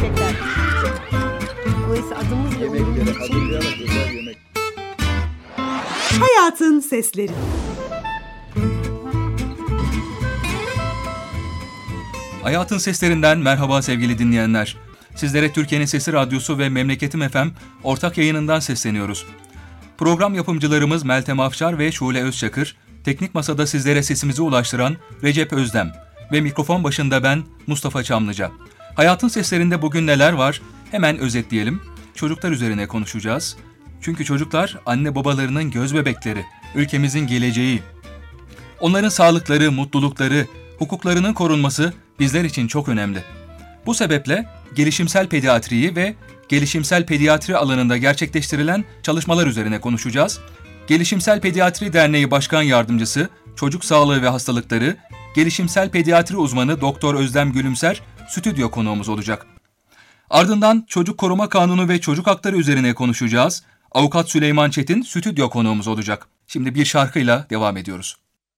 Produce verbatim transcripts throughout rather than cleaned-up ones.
gerçekten. Dolayısıyla adımızla uyumlu için. Hayatın Sesleri. Hayatın Seslerinden merhaba sevgili dinleyenler. Sizlere Türkiye'nin Sesi Radyosu ve Memleketim F M ortak yayınından sesleniyoruz. Program yapımcılarımız Meltem Afşar ve Şule Özçakır, teknik masada sizlere sesimizi ulaştıran Recep Özdem ve mikrofon başında ben Mustafa Çamlıca. Hayatın Seslerinde bugün neler var? Hemen özetleyelim. Çocuklar üzerine konuşacağız. Çünkü çocuklar anne babalarının göz bebekleri, ülkemizin geleceği. Onların sağlıkları, mutlulukları, hukuklarının korunması bizler için çok önemli. Bu sebeple gelişimsel pediatriyi ve gelişimsel pediatri alanında gerçekleştirilen çalışmalar üzerine konuşacağız. Gelişimsel Pediatri Derneği Başkan Yardımcısı, Çocuk Sağlığı ve Hastalıkları, Gelişimsel Pediatri Uzmanı Doktor Özlem Gülümser stüdyo konuğumuz olacak. Ardından Çocuk Koruma Kanunu ve Çocuk Hakları üzerine konuşacağız. Avukat Süleyman Çetin stüdyo konuğumuz olacak. Şimdi bir şarkıyla devam ediyoruz.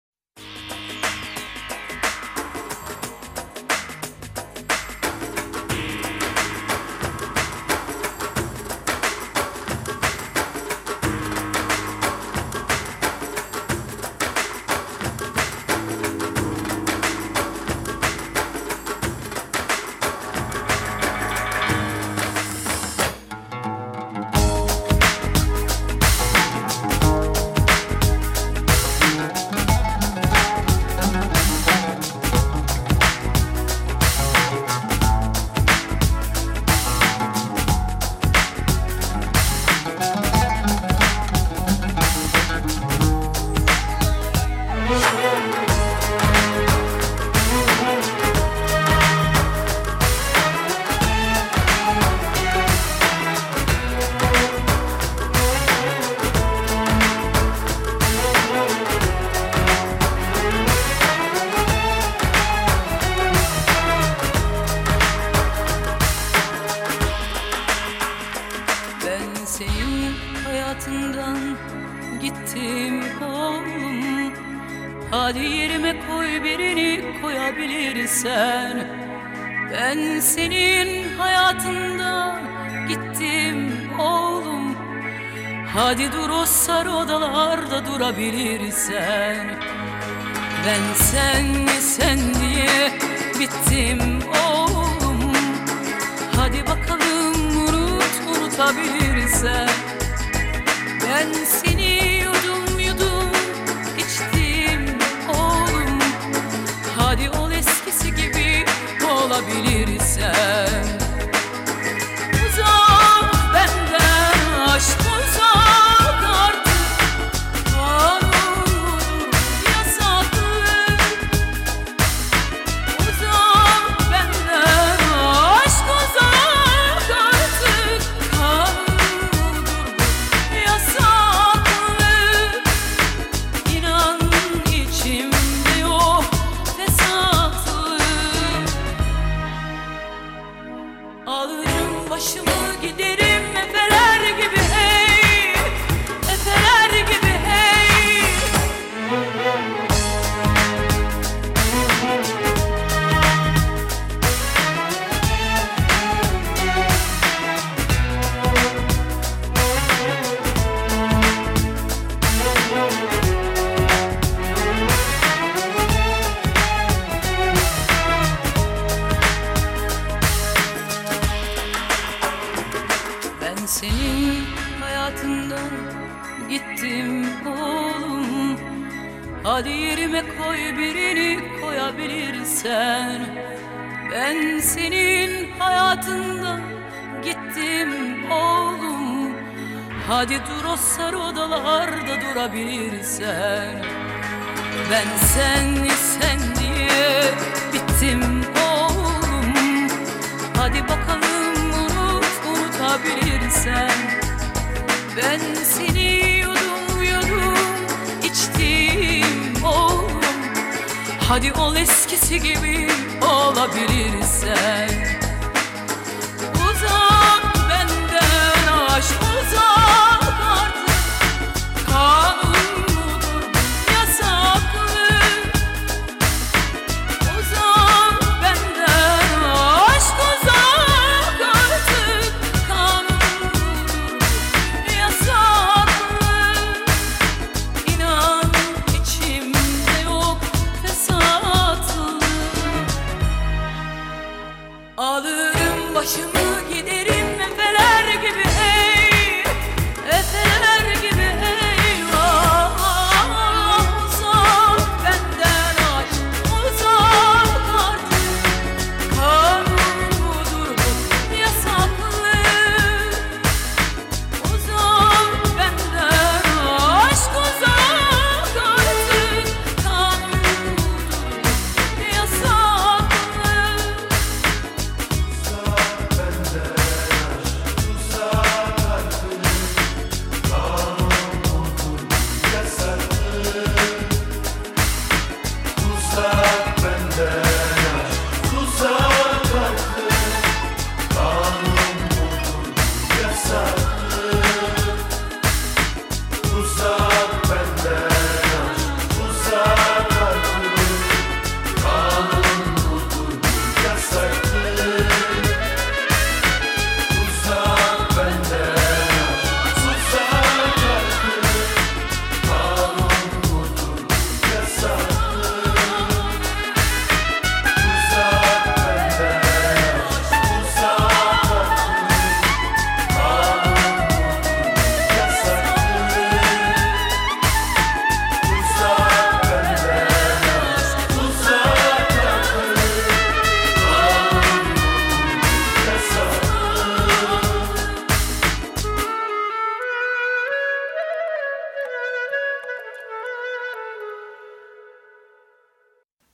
Hadi yerime koy birini koyabilirsen. Ben senin hayatında gittim oğlum. Hadi dur o sarı odalarda durabilirsen. Ben sen sen diye bittim oğlum. Hadi bakalım unut unutabilirsen. Ben seni yudum yudum içtim oğlum. Hadi ol eskisi gibi olabilirsen. Uzak benden aşk uzak artık. Kanun yasaklı. Uzak benden aşk uzak artık. Kanun yasaklı. İnan içimde yok fesatlı. Alırım başımı giderim efeler gibi hey, efeler gibi hey. Ben senin hayatından gittim oğlum. Hadi yerime koy birini koyabilirsen. Ben senin hayatından gittim oğlum. Hadi dur o sarı odalarda durabilirsen. Ben sen sen diye bittim oğlum. Hadi bakalım unut unutabilirsen. Ben seni yudum yudum içtim oğlum. Hadi ol eskisi gibi olabilirsen. Uzak benden aşk uzak artık. Kanun mudur yasaklı. Uzak benden aşk uzak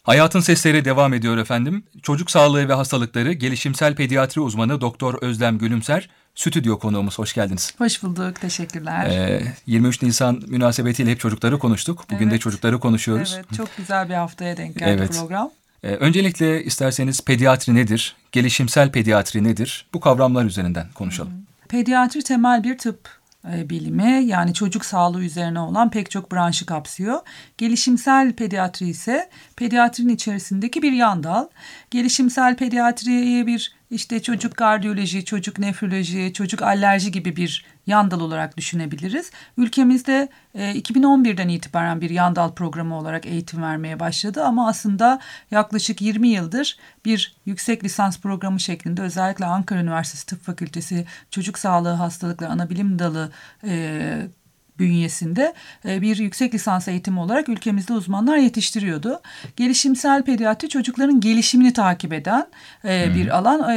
Hayatın Sesleri devam ediyor efendim. Çocuk sağlığı ve hastalıkları gelişimsel pediatri uzmanı Doktor Özlem Gülümser stüdyo konuğumuz. Hoş geldiniz. Hoş bulduk, teşekkürler. Ee, yirmi üç Nisan münasebetiyle hep çocukları konuştuk. Bugün Evet. de çocukları konuşuyoruz. Evet, çok güzel bir haftaya denk geldi Evet. program. Ee, öncelikle isterseniz pediatri nedir? Gelişimsel pediatri nedir? Bu kavramlar üzerinden konuşalım. Pediatri temel bir tıp e, bilimi, yani çocuk sağlığı üzerine olan pek çok branşı kapsıyor. Gelişimsel pediatri ise pediatrinin içerisindeki bir yan dal. Gelişimsel pediatriye bir işte çocuk kardiyoloji, çocuk nefroloji, çocuk alerji gibi bir yan dal olarak düşünebiliriz. Ülkemizde e, iki bin on birden itibaren bir yan dal programı olarak eğitim vermeye başladı ama aslında yaklaşık yirmi yıldır bir yüksek lisans programı şeklinde özellikle Ankara Üniversitesi Tıp Fakültesi Çocuk Sağlığı Hastalıkları Anabilim Dalı e, bünyesinde bir yüksek lisans eğitimi olarak ülkemizde uzmanlar yetiştiriyordu. Gelişimsel pediatri çocukların gelişimini takip eden hmm. bir alan.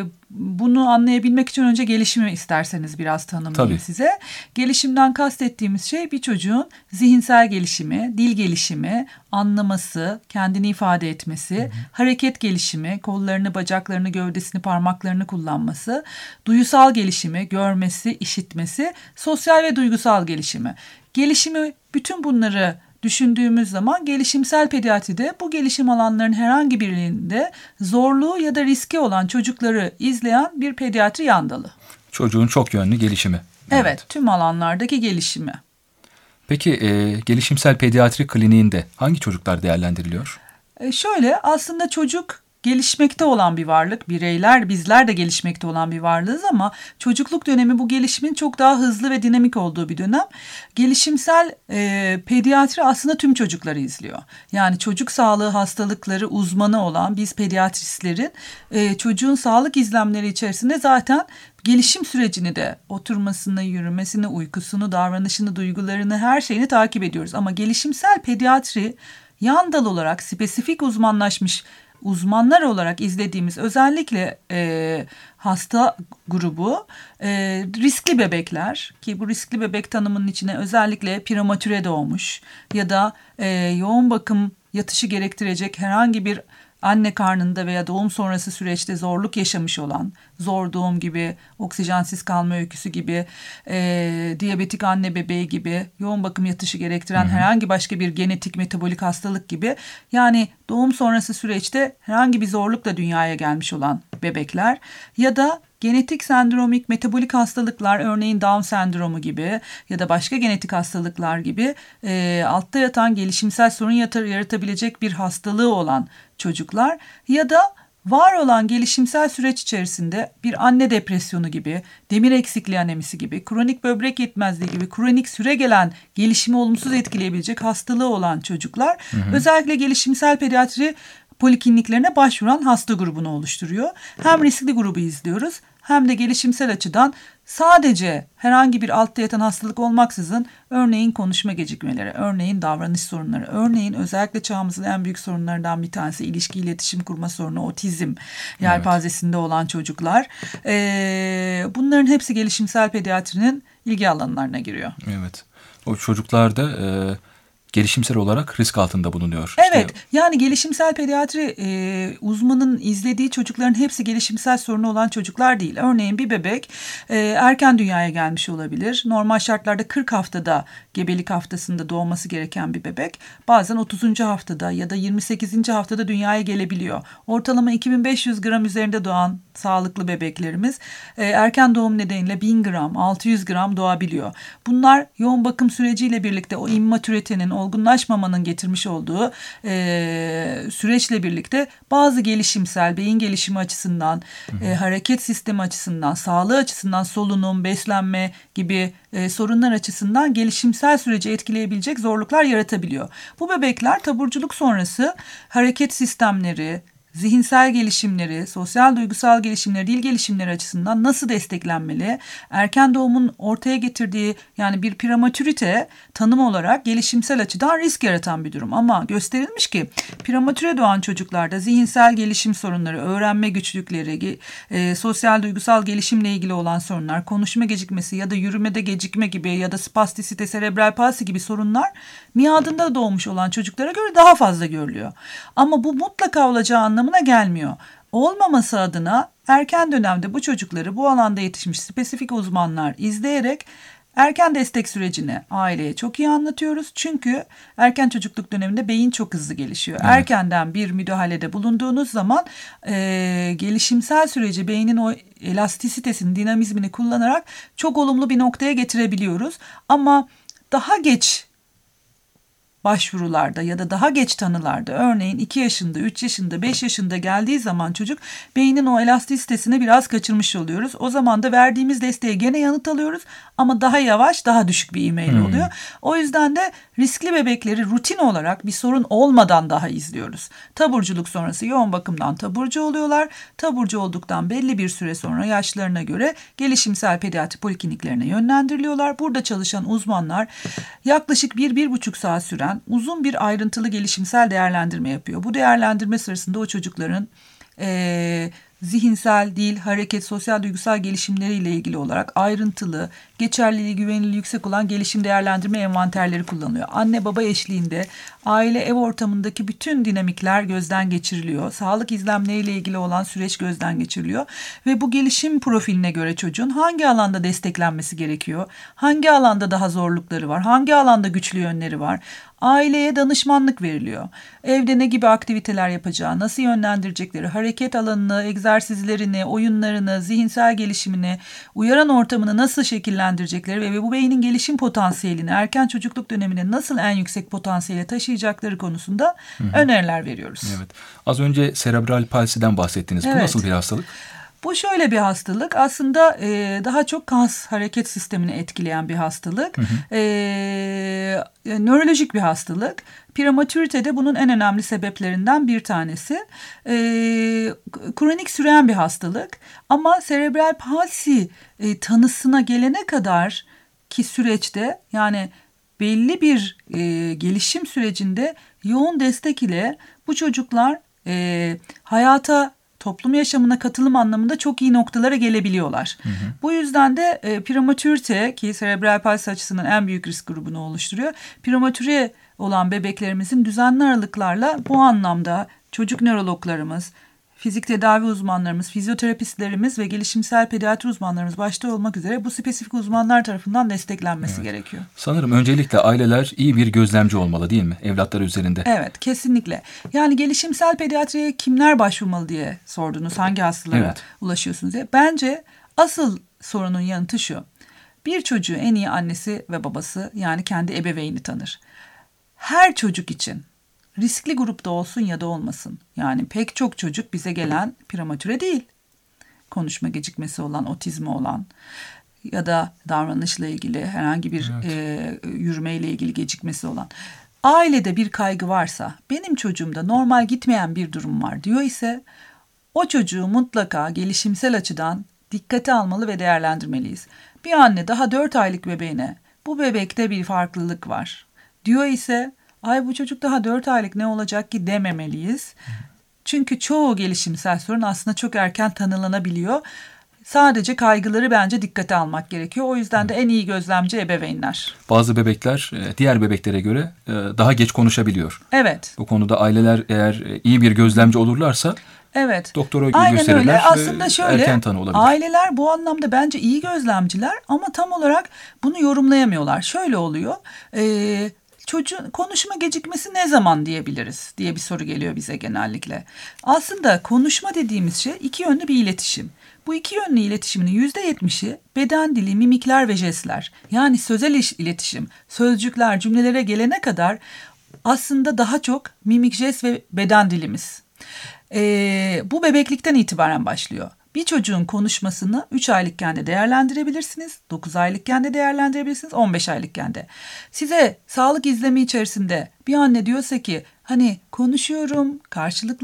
Bunu anlayabilmek için önce gelişimi isterseniz biraz tanımlayayım Tabii. size. Gelişimden kastettiğimiz şey bir çocuğun zihinsel gelişimi, dil gelişimi, anlaması, kendini ifade etmesi, hı hı. hareket gelişimi, kollarını, bacaklarını, gövdesini, parmaklarını kullanması, duysal gelişimi, görmesi, işitmesi, sosyal ve duygusal gelişimi. Gelişimi, bütün bunları düşündüğümüz zaman gelişimsel pediatride bu gelişim alanlarının herhangi birinde zorluğu ya da riski olan çocukları izleyen bir pediatri yan dalı. Çocuğun çok yönlü gelişimi. Evet, evet tüm alanlardaki gelişimi. Peki e, gelişimsel pediatri kliniğinde hangi çocuklar değerlendiriliyor? E şöyle aslında çocuk gelişmekte olan bir varlık, bireyler, bizler de gelişmekte olan bir varlığız ama çocukluk dönemi bu gelişimin çok daha hızlı ve dinamik olduğu bir dönem. Gelişimsel e, pediatri aslında tüm çocukları izliyor. Yani çocuk sağlığı hastalıkları uzmanı olan biz pediatristlerin e, çocuğun sağlık izlemleri içerisinde zaten gelişim sürecini de oturmasını, yürümesini, uykusunu, davranışını, duygularını, her şeyini takip ediyoruz. Ama gelişimsel pediatri yan dal olarak spesifik uzmanlaşmış uzmanlar olarak izlediğimiz özellikle e, hasta grubu e, riskli bebekler ki bu riskli bebek tanımının içine özellikle prematüre doğmuş ya da e, yoğun bakım yatışı gerektirecek herhangi bir anne karnında veya doğum sonrası süreçte zorluk yaşamış olan, zor doğum gibi, oksijensiz kalma öyküsü gibi, e, diyabetik anne bebeği gibi, yoğun bakım yatışı gerektiren hı hı. herhangi başka bir genetik metabolik hastalık gibi, yani doğum sonrası süreçte herhangi bir zorlukla dünyaya gelmiş olan bebekler ya da genetik sendromik metabolik hastalıklar, örneğin Down sendromu gibi ya da başka genetik hastalıklar gibi e, altta yatan gelişimsel sorun yatar, yaratabilecek bir hastalığı olan çocuklar ya da var olan gelişimsel süreç içerisinde bir anne depresyonu gibi, demir eksikliği anemisi gibi, kronik böbrek yetmezliği gibi kronik süre gelen gelişimi olumsuz etkileyebilecek hastalığı olan çocuklar hı hı. özellikle gelişimsel pediatri polikliniklerine başvuran hasta grubunu oluşturuyor. Hem riskli grubu izliyoruz hem de gelişimsel açıdan sadece herhangi bir altta yatan hastalık olmaksızın örneğin konuşma gecikmeleri, örneğin davranış sorunları, örneğin özellikle çağımızın en büyük sorunlarından bir tanesi ilişki iletişim kurma sorunu, otizm yelpazesinde evet. olan çocuklar. Ee, bunların hepsi gelişimsel pediatrinin ilgi alanlarına giriyor. Evet. O çocuklarda e, gelişimsel olarak risk altında bulunuyor. Evet, İşte... yani gelişimsel pediatri e, uzmanın izlediği çocukların hepsi gelişimsel sorunu olan çocuklar değil. Örneğin bir bebek e, erken dünyaya gelmiş olabilir. Normal şartlarda kırk haftada, gebelik haftasında doğması gereken bir bebek bazen otuzuncu haftada ya da yirmi sekizinci haftada dünyaya gelebiliyor. Ortalama iki bin beş yüz gram üzerinde doğan sağlıklı bebeklerimiz e, erken doğum nedeniyle bin gram, altı yüz gram doğabiliyor. Bunlar yoğun bakım süreciyle birlikte o immatüritenin, olgunlaşmamanın getirmiş olduğu e, süreçle birlikte bazı gelişimsel, beyin gelişimi açısından, e, hareket sistemi açısından, sağlığı açısından, solunum, beslenme gibi e, sorunlar açısından gelişimsel süreci etkileyebilecek zorluklar yaratabiliyor. Bu bebekler taburculuk sonrası hareket sistemleri, zihinsel gelişimleri, sosyal duygusal gelişimleri, dil gelişimleri açısından nasıl desteklenmeli? Erken doğumun ortaya getirdiği yani bir prematürite tanım olarak gelişimsel açıdan risk yaratan bir durum. Ama gösterilmiş ki prematüre doğan çocuklarda zihinsel gelişim sorunları, öğrenme güçlükleri, e, sosyal duygusal gelişimle ilgili olan sorunlar, konuşma gecikmesi ya da yürümede gecikme gibi ya da spastisite, serebral palsi gibi sorunlar miadında doğmuş olan çocuklara göre daha fazla görülüyor. Ama bu mutlaka olacağı anlamına gelmiyor. Olmaması adına erken dönemde bu çocukları bu alanda yetişmiş spesifik uzmanlar izleyerek erken destek sürecini aileye çok iyi anlatıyoruz. Çünkü erken çocukluk döneminde beyin çok hızlı gelişiyor. Evet. Erkenden bir müdahalede bulunduğunuz zaman e, gelişimsel süreci beynin o elastisitesini, dinamizmini kullanarak çok olumlu bir noktaya getirebiliyoruz. Ama daha geç başvurularda ya da daha geç tanılarda örneğin iki yaşında, üç yaşında, beş yaşında geldiği zaman çocuk beynin o elastisitesini biraz kaçırmış oluyoruz. O zaman da verdiğimiz desteğe gene yanıt alıyoruz ama daha yavaş, daha düşük bir ivmeyle hmm. oluyor. O yüzden de riskli bebekleri rutin olarak bir sorun olmadan daha izliyoruz. Taburculuk sonrası yoğun bakımdan taburcu oluyorlar. Taburcu olduktan belli bir süre sonra yaşlarına göre gelişimsel pediatri polikliniklerine yönlendiriliyorlar. Burada çalışan uzmanlar yaklaşık bir, bir buçuk saat süren uzun bir ayrıntılı gelişimsel değerlendirme yapıyor. Bu değerlendirme sırasında o çocukların e, zihinsel, dil, hareket, sosyal, duygusal gelişimleriyle ilgili olarak ayrıntılı, geçerliliği, güvenilirliği yüksek olan gelişim değerlendirme envanterleri kullanılıyor. Anne baba eşliğinde aile ev ortamındaki bütün dinamikler gözden geçiriliyor. Sağlık izlemleriyle ilgili olan süreç gözden geçiriliyor. Ve bu gelişim profiline göre çocuğun hangi alanda desteklenmesi gerekiyor? Hangi alanda daha zorlukları var? Hangi alanda güçlü yönleri var? Aileye danışmanlık veriliyor. Evde ne gibi aktiviteler yapacağı, nasıl yönlendirecekleri, hareket alanını, egzersizlerini, oyunlarını, zihinsel gelişimini, uyaran ortamını nasıl şekillendirecekleri ve bu beynin gelişim potansiyelini erken çocukluk dönemine nasıl en yüksek potansiyele taşıyacakları konusunda Hı-hı. öneriler veriyoruz. Evet. Az önce serebral palsiden bahsettiniz. Evet. Bu nasıl bir hastalık? Bu şöyle bir hastalık. Aslında e, daha çok kas hareket sistemini etkileyen bir hastalık. Hı hı. E, nörolojik bir hastalık. Prematüritede bunun en önemli sebeplerinden bir tanesi. E, kronik süren bir hastalık. Ama serebral palsi e, tanısına gelene kadar ki süreçte yani belli bir e, gelişim sürecinde yoğun destek ile bu çocuklar e, hayata toplum yaşamına katılım anlamında çok iyi noktalara gelebiliyorlar. Hı hı. Bu yüzden de e, prematürite ki serebral palsi açısından en büyük risk grubunu oluşturuyor. Prematüre olan bebeklerimizin düzenli aralıklarla bu anlamda çocuk nörologlarımız, fizik tedavi uzmanlarımız, fizyoterapistlerimiz ve gelişimsel pediatri uzmanlarımız başta olmak üzere bu spesifik uzmanlar tarafından desteklenmesi evet. gerekiyor. Sanırım öncelikle aileler iyi bir gözlemci olmalı değil mi evlatları üzerinde? Evet, kesinlikle. Yani gelişimsel pediatriye kimler başvurmalı diye sordunuz, hangi hastalara evet. ulaşıyorsunuz diye. Bence asıl sorunun yanıtı şu. Bir çocuğu en iyi annesi ve babası yani kendi ebeveyni tanır. Her çocuk için riskli grupta olsun ya da olmasın. Yani pek çok çocuk bize gelen prematüre değil. Konuşma gecikmesi olan, otizmi olan ya da davranışla ilgili herhangi bir evet. e, yürümeyle ilgili gecikmesi olan. Ailede bir kaygı varsa, benim çocuğumda normal gitmeyen bir durum var diyor ise o çocuğu mutlaka gelişimsel açıdan dikkate almalı ve değerlendirmeliyiz. Bir anne daha dört aylık bebeğine bu bebekte bir farklılık var diyor ise ay bu çocuk daha dört aylık ne olacak ki dememeliyiz. Çünkü çoğu gelişimsel sorun aslında çok erken tanılanabiliyor. Sadece kaygıları bence dikkate almak gerekiyor. O yüzden de en iyi gözlemci ebeveynler. Bazı bebekler diğer bebeklere göre daha geç konuşabiliyor. Evet. Bu konuda aileler eğer iyi bir gözlemci olurlarsa evet. doktora Aynen gösterirler öyle. Aslında şöyle, erken tanı olabilir. Aileler bu anlamda bence iyi gözlemciler ama tam olarak bunu yorumlayamıyorlar. Şöyle oluyor. Eee Çocuğun konuşma gecikmesi ne zaman diyebiliriz diye bir soru geliyor bize genellikle. Aslında konuşma dediğimiz şey iki yönlü bir iletişim. Bu iki yönlü iletişimin yüzde yetmişi beden dili, mimikler ve jestler. Yani sözel iletişim, sözcükler, cümlelere gelene kadar aslında daha çok mimik, jest ve beden dilimiz. Ee, bu bebeklikten itibaren başlıyor. Bir çocuğun konuşmasını üç aylıkken de değerlendirebilirsiniz, dokuz aylıkken de değerlendirebilirsiniz, on beş aylıkken de. Size sağlık izlemi içerisinde bir anne diyorsa ki hani konuşuyorum, karşılıklı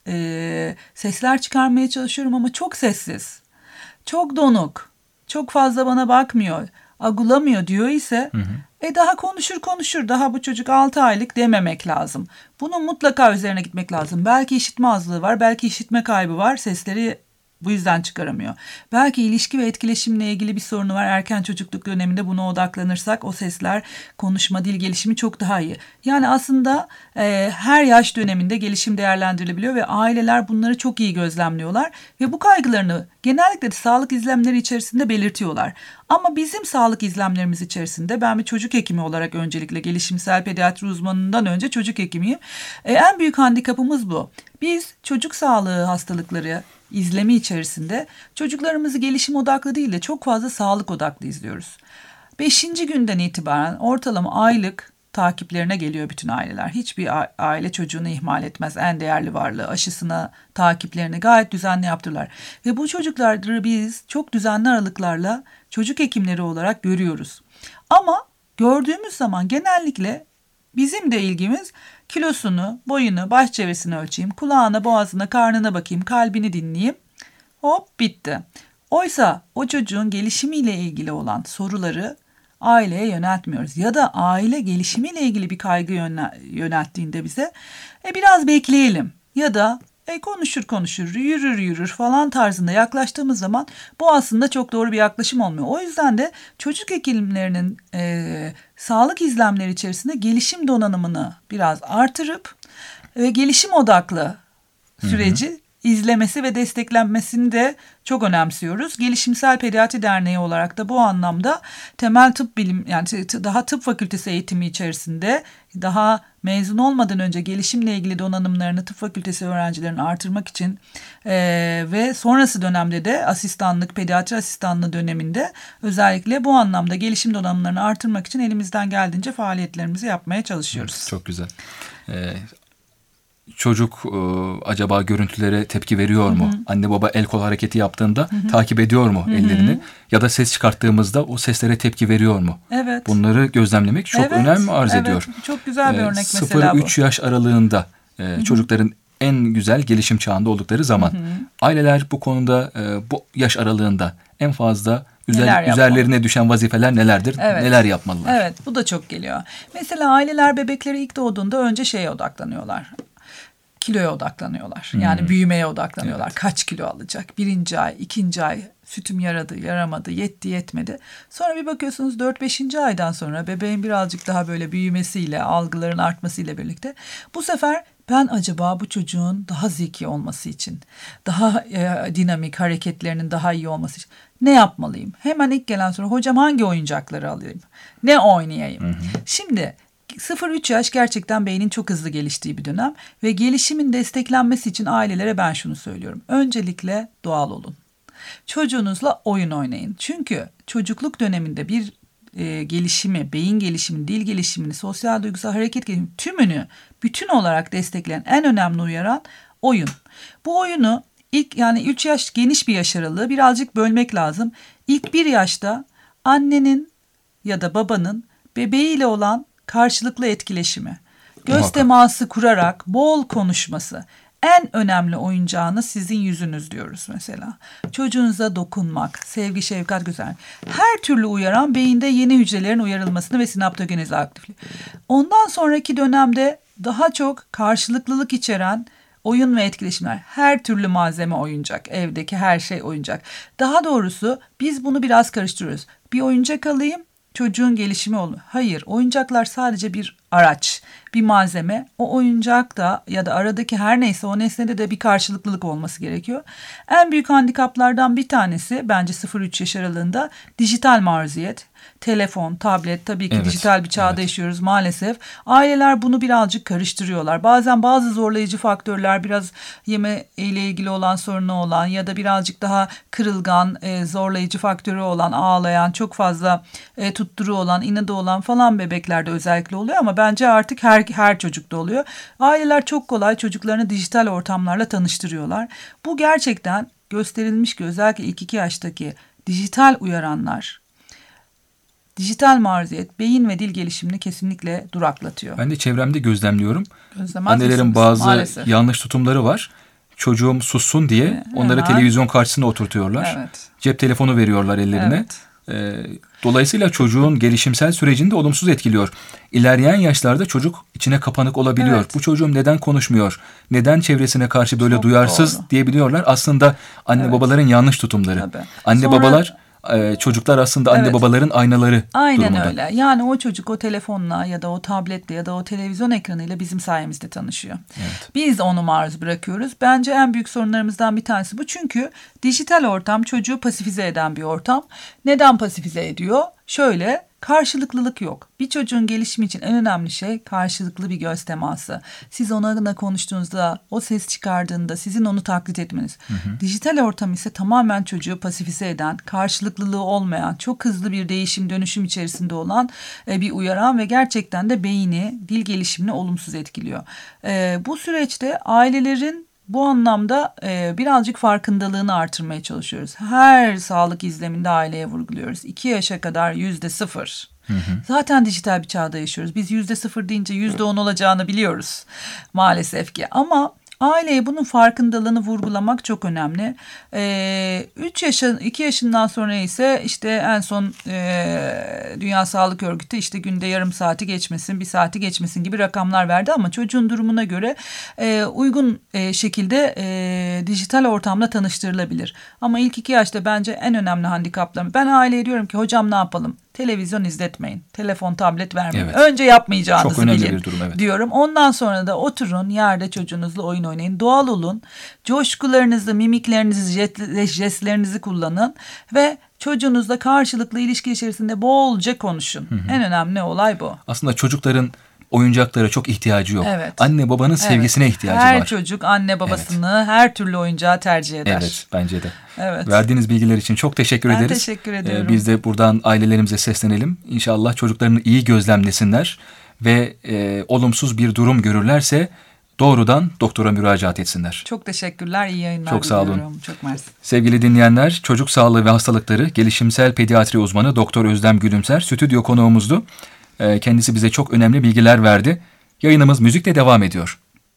e, sesler çıkarmaya çalışıyorum ama çok sessiz, çok donuk, çok fazla bana bakmıyor, agulamıyor diyor ise hı hı. e daha konuşur konuşur, daha bu çocuk altı aylık dememek lazım. Bunun mutlaka üzerine gitmek lazım. Belki işitme azlığı var, belki işitme kaybı var, sesleri bu yüzden çıkaramıyor. Belki ilişki ve etkileşimle ilgili bir sorunu var. Erken çocukluk döneminde buna odaklanırsak o sesler, konuşma, dil gelişimi çok daha iyi. Yani aslında e, her yaş döneminde gelişim değerlendirilebiliyor ve aileler bunları çok iyi gözlemliyorlar ve bu kaygılarını genellikle de sağlık izlemleri içerisinde belirtiyorlar. Ama bizim sağlık izlemlerimiz içerisinde, ben bir çocuk hekimi olarak öncelikle gelişimsel pediatri uzmanından önce çocuk hekimiyim. E, en büyük handikapımız bu. Biz çocuk sağlığı hastalıkları izlemi içerisinde çocuklarımızı gelişim odaklı değil de çok fazla sağlık odaklı izliyoruz. Beşinci günden itibaren ortalama aylık takiplerine geliyor bütün aileler. Hiçbir aile çocuğunu ihmal etmez. En değerli varlığı, aşısına, takiplerini gayet düzenli yaptırırlar. Ve bu çocukları biz çok düzenli aralıklarla çocuk hekimleri olarak görüyoruz. Ama gördüğümüz zaman genellikle bizim de ilgimiz kilosunu, boyunu, baş çevresini ölçeyim, kulağına, boğazına, karnına bakayım, kalbini dinleyeyim. Hop bitti. Oysa o çocuğun gelişimiyle ilgili olan soruları aileye yöneltmiyoruz. Ya da aile gelişimiyle ilgili bir kaygı yönelttiğinde bize e, biraz bekleyelim. Ya da e, konuşur konuşur, yürür yürür falan tarzında yaklaştığımız zaman bu aslında çok doğru bir yaklaşım olmuyor. O yüzden de çocuk hekimlerinin e, sağlık izlemleri içerisinde gelişim donanımını biraz artırıp ve gelişim odaklı süreci hı hı. izlemesi ve desteklenmesini de çok önemsiyoruz. Gelişimsel Pediatri Derneği olarak da bu anlamda temel tıp bilim, yani daha tıp fakültesi eğitimi içerisinde daha mezun olmadan önce gelişimle ilgili donanımlarını tıp fakültesi öğrencilerinin artırmak için e, ve sonrası dönemde de asistanlık, pediatri asistanlığı döneminde özellikle bu anlamda gelişim donanımlarını artırmak için elimizden geldiğince faaliyetlerimizi yapmaya çalışıyoruz. Çok güzel. Ee, Çocuk e, acaba görüntülere tepki veriyor mu? Hı hı. Anne baba el kol hareketi yaptığında hı hı. takip ediyor mu hı hı. ellerini? Ya da ses çıkarttığımızda o seslere tepki veriyor mu? Evet. Bunları gözlemlemek çok evet. önem arz evet. ediyor. Çok güzel bir örnek e, mesela bu. sıfır üç yaş aralığında e, hı hı. çocukların en güzel gelişim çağında oldukları zaman hı hı. aileler bu konuda e, bu yaş aralığında en fazla Üzer, üzerlerine düşen vazifeler nelerdir? Evet. Neler yapmalılar? Evet, bu da çok geliyor. Mesela aileler bebekleri ilk doğduğunda önce şeye odaklanıyorlar. Kiloya odaklanıyorlar. Yani hmm. büyümeye odaklanıyorlar. Evet. Kaç kilo alacak? Birinci ay, ikinci ay sütüm yaradı, yaramadı, yetti, yetmedi. Sonra bir bakıyorsunuz dört beşinci aydan sonra bebeğin birazcık daha böyle büyümesiyle, algıların artmasıyla birlikte bu sefer ben acaba bu çocuğun daha zeki olması için, daha e, dinamik, hareketlerinin daha iyi olması için ne yapmalıyım? Hemen ilk gelen soru, hocam hangi oyuncakları alayım? Ne oynayayım? Hı hı. Şimdi sıfır üç yaş gerçekten beynin çok hızlı geliştiği bir dönem ve gelişimin desteklenmesi için ailelere ben şunu söylüyorum. Öncelikle doğal olun. Çocuğunuzla oyun oynayın. Çünkü çocukluk döneminde bir e, gelişimi, beyin gelişimini, dil gelişimini, sosyal duygusal hareket gelişimini tümünü bütün olarak destekleyen en önemli uyaran oyun. Bu oyunu ilk yani üç yaş geniş bir yaş aralığı birazcık bölmek lazım. İlk bir yaşta annenin ya da babanın bebeğiyle olan karşılıklı etkileşimi, göz teması kurarak bol konuşması, en önemli oyuncağınız sizin yüzünüz diyoruz mesela. Çocuğunuza dokunmak, sevgi, şefkat göstermek. Her türlü uyaran beyinde yeni hücrelerin uyarılmasını ve sinaptogenezi aktifliği. Ondan sonraki dönemde daha çok karşılıklılık içeren oyun ve etkileşimler. Her türlü malzeme oyuncak, evdeki her şey oyuncak. Daha doğrusu biz bunu biraz karıştırıyoruz. Bir oyuncak alayım, çocuğun gelişimi olur. Hayır, oyuncaklar sadece bir araç, bir malzeme. O oyuncak da ya da aradaki her neyse o nesnede de bir karşılıklılık olması gerekiyor. En büyük handikaplardan bir tanesi bence sıfır üç yaş aralığında dijital maruziyet. Telefon, tablet, tabii ki evet, dijital bir çağda evet. yaşıyoruz maalesef. Aileler bunu birazcık karıştırıyorlar. Bazen bazı zorlayıcı faktörler, biraz yeme ile ilgili olan sorunu olan ya da birazcık daha kırılgan, e, zorlayıcı faktörü olan, ağlayan, çok fazla e, tutturu olan, inadı olan falan bebeklerde özellikle oluyor ama bence artık her her çocukta oluyor. Aileler çok kolay çocuklarını dijital ortamlarla tanıştırıyorlar. Bu gerçekten gösterilmiş ki özellikle ilk iki yaştaki dijital uyaranlar, dijital maruziyet, beyin ve dil gelişimini kesinlikle duraklatıyor. Ben de çevremde gözlemliyorum. Gözlemez Annelerin misiniz? bazı Maalesef. yanlış tutumları var. çocuğum sussun diye onları Hemen. televizyon karşısına oturtuyorlar. Evet. Cep telefonu veriyorlar ellerine. Evet. Ee, dolayısıyla çocuğun gelişimsel sürecini de olumsuz etkiliyor. İlerleyen yaşlarda çocuk içine kapanık olabiliyor. Evet. Bu çocuğum neden konuşmuyor? Neden çevresine karşı böyle Çok duyarsız doğru. diyebiliyorlar. Aslında anne Evet. babaların yanlış tutumları. Tabii. Anne Sonra- babalar, e, çocuklar aslında anne Evet. babaların aynaları Aynen durumunda. öyle. Yani o çocuk o telefonla ya da o tabletle ya da o televizyon ekranıyla bizim sayemizde tanışıyor. Evet. Biz onu maruz bırakıyoruz. Bence en büyük sorunlarımızdan bir tanesi bu. Çünkü dijital ortam çocuğu pasifize eden bir ortam. Neden pasifize ediyor? Şöyle, karşılıklılık yok. Bir çocuğun gelişimi için en önemli şey karşılıklı bir göz teması. Siz onunla konuştuğunuzda, o ses çıkardığında sizin onu taklit etmeniz. Hı hı. Dijital ortam ise tamamen çocuğu pasifize eden, karşılıklılığı olmayan, çok hızlı bir değişim, dönüşüm içerisinde olan e, bir uyaran ve gerçekten de beyni, dil gelişimini olumsuz etkiliyor. E, bu süreçte ailelerin bu anlamda e, birazcık farkındalığını artırmaya çalışıyoruz. Her sağlık izleminde aileye vurguluyoruz. İki yaşa kadar yüzde sıfır. Hı hı. Zaten dijital bir çağda yaşıyoruz. Biz yüzde sıfır deyince yüzde on olacağını biliyoruz maalesef ki. Ama aileye bunun farkındalığını vurgulamak çok önemli. Ee, üç yaşın, iki yaşından sonra ise işte en son e, Dünya Sağlık Örgütü işte günde yarım saati geçmesin, bir saati geçmesin gibi rakamlar verdi ama çocuğun durumuna göre e, uygun e, şekilde e, dijital ortamda tanıştırılabilir. Ama ilk iki yaşta bence en önemli handikaplar. Ben aileye diyorum ki hocam ne yapalım? Televizyon izletmeyin. Telefon, tablet vermeyin. Evet. Önce yapmayacağınızı Çok önemli bilin bir durum, evet. diyorum. Ondan sonra da oturun yerde çocuğunuzla oyun oynayın. Doğal olun. Coşkularınızı, mimiklerinizi, jet- jestlerinizi kullanın ve çocuğunuzla karşılıklı ilişki içerisinde bolca konuşun. Hı hı. En önemli olay bu. Aslında çocukların oyuncaklara çok ihtiyacı yok. Evet. Anne babanın sevgisine Evet. ihtiyacı her var. Her çocuk anne babasını her türlü oyuncağı tercih eder. Evet, bence de. Evet. Verdiğiniz bilgiler için çok teşekkür Ben ederiz. teşekkür ediyorum. Ee, biz de buradan ailelerimize seslenelim. İnşallah çocuklarını iyi gözlemlesinler ve e, olumsuz bir durum görürlerse doğrudan doktora müracaat etsinler. Çok teşekkürler. İyi yayınlar Çok sağ olun. diliyorum. Çok mersi. Sevgili dinleyenler, çocuk sağlığı ve hastalıkları gelişimsel pediatri uzmanı Doktor Özlem Gülümser stüdyo konuğumuzdu. Ee, kendisi bize çok önemli bilgiler verdi. Yayınımız müzikle devam ediyor.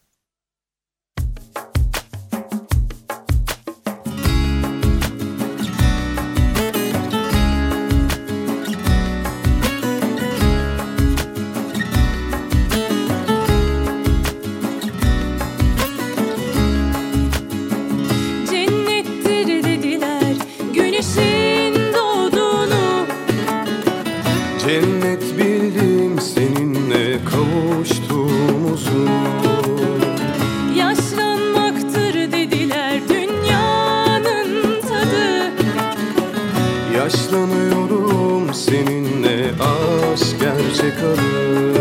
Cennettir dediler güneşin doğduğunu. Cennet bildim seninle kavuştuğumuzu. Yaşlanmaktır dediler dünyanın tadı. Yaşlanıyorum seninle aşk gerçek adı.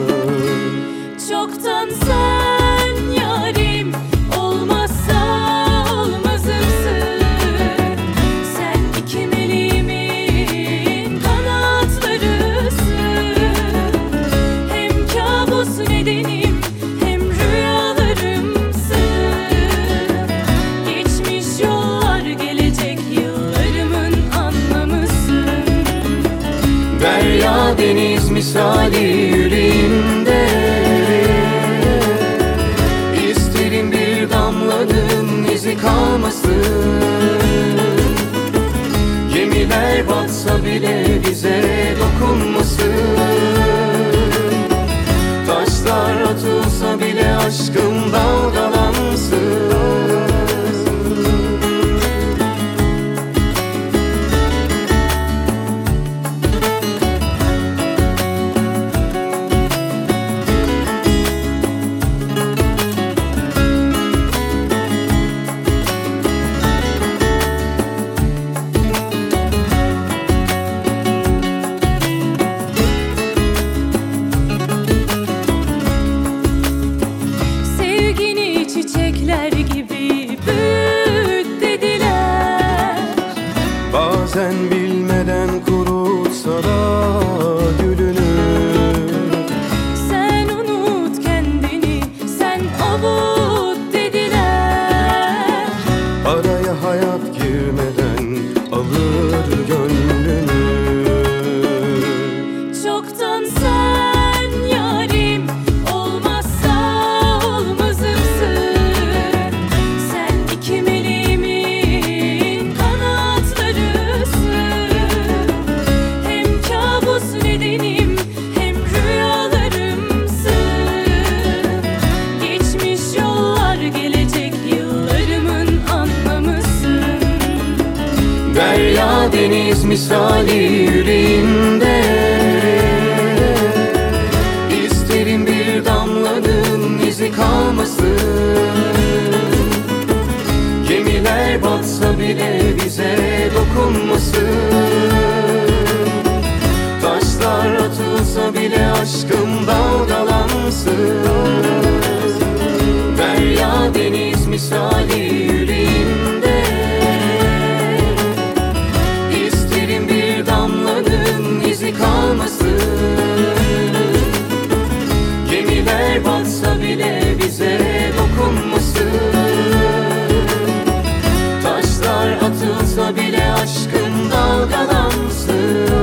Çoktan sen yarim olmazsa olmazımsın. Sen iki meleğimin kanatlarısın. Hem kabus nedenim hem rüyalarımsın. Geçmiş yollar gelecek yıllarımın anlamısın. Derya deniz misali yüreğimde. İsterim bir damlanın izi kalmasın. Gemiler batsa bile bize dokunmasın. Taşlar atılsa bile aşkım dalgalansın. Sevgini çiçekler gibi büyüt dediler. Bazen bilmeden kurutsa da gülünü. Sen unut kendini, sen avut dediler. Araya hayat girmeden alır gönlünü. Çoktan sen yarim olmazsa olmazımsın. deniz misali yüreğimde. İsterim bir damlanın izi kalmasın. Gemiler batsa bile bize dokunmasın. Taşlar atılsa bile aşkım dalgalansın. Derya deniz misali yüreğimde. İsterim bir damlanın izi kalmasın. Gemiler batsa bile bize dokunmasın. Taşlar atılsa bile aşkım dalgalansın.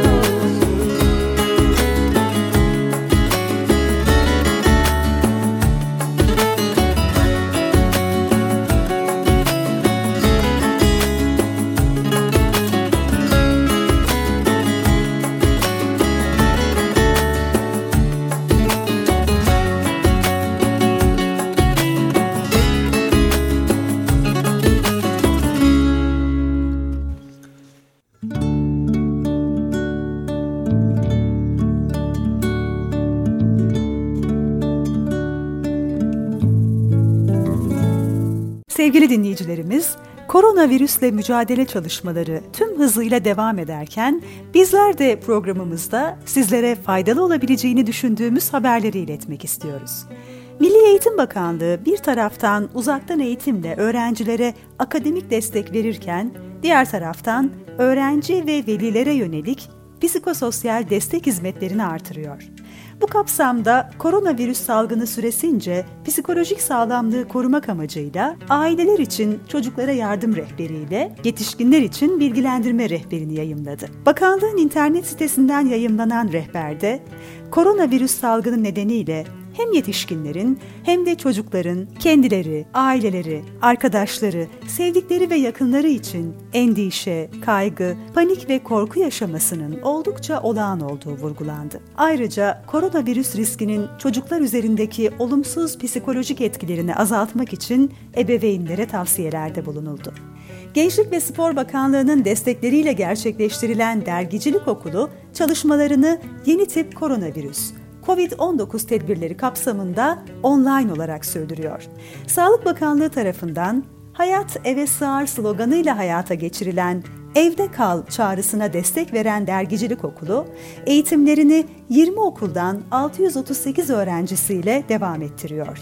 Sevgili dinleyicilerimiz, koronavirüsle mücadele çalışmaları tüm hızıyla devam ederken bizler de programımızda sizlere faydalı olabileceğini düşündüğümüz haberleri iletmek istiyoruz. Milli Eğitim Bakanlığı bir taraftan uzaktan eğitimle öğrencilere akademik destek verirken diğer taraftan öğrenci ve velilere yönelik psikososyal destek hizmetlerini artırıyor. Bu kapsamda koronavirüs salgını süresince psikolojik sağlamlığı korumak amacıyla aileler için çocuklara yardım rehberiyle yetişkinler için bilgilendirme rehberini yayımladı. Bakanlığın internet sitesinden yayımlanan rehberde koronavirüs salgını nedeniyle hem yetişkinlerin hem de çocukların kendileri, aileleri, arkadaşları, sevdikleri ve yakınları için endişe, kaygı, panik ve korku yaşamasının oldukça olağan olduğu vurgulandı. Ayrıca koronavirüs riskinin çocuklar üzerindeki olumsuz psikolojik etkilerini azaltmak için ebeveynlere tavsiyelerde bulunuldu. Gençlik ve Spor Bakanlığı'nın destekleriyle gerçekleştirilen Dergicilik Okulu çalışmalarını yeni tip koronavirüs, kovid on dokuz tedbirleri kapsamında online olarak sürdürüyor. Sağlık Bakanlığı tarafından "Hayat eve sığar" sloganıyla hayata geçirilen "Evde kal" çağrısına destek veren Dergicilik Okulu, eğitimlerini yirmi okuldan altı yüz otuz sekiz öğrencisiyle devam ettiriyor.